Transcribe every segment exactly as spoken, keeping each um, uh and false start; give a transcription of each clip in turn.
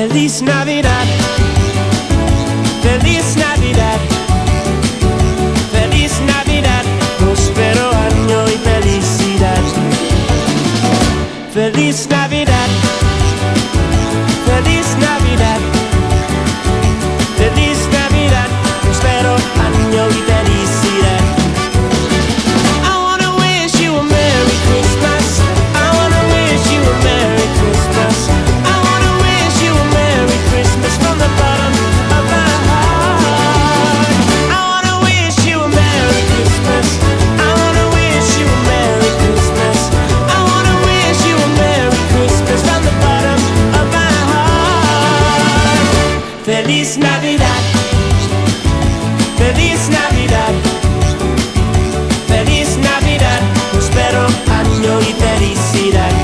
Feliz Navidad, feliz Navidad, feliz Navidad, próspero año y felicidad. Feliz Navidad, feliz Navidad, feliz Navidad, próspero año y felicidad. I wanna wish you a Merry Christmas. I wanna wish you a Merry Christmas. I wanna wish you a Merry Christmas from the bottom of my heart. I wanna wish you a Merry Christmas. I wanna wish you a Merry Christmas. I wanna wish you a Merry Christmas from the bottom of my heart. Feliz Navidad, feliz Navidad, feliz Navidad, próspero año y felicidad.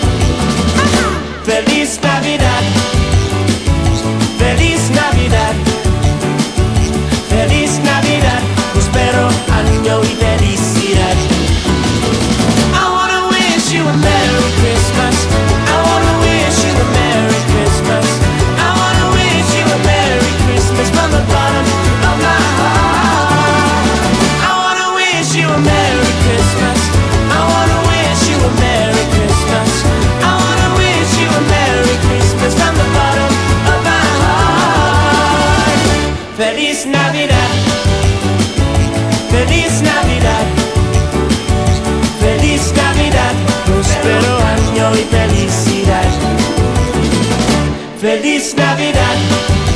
Feliz Navidad, feliz Navidad, feliz Navidad, próspero año y felicidad. I wanna wish you a Merry Christmas. I wanna wish you a Merry Christmas. I wanna wish you a Merry Christmas from the bottom of my heart. I wanna wish you a Merry Christmas. I wanna wish you a Merry Christmas. I wanna wish you a Merry Christmas from the bottom of my heart. Feliz Navidad, feliz Navidad, feliz Navidad, próspero año y felicidad. Feliz Navidad.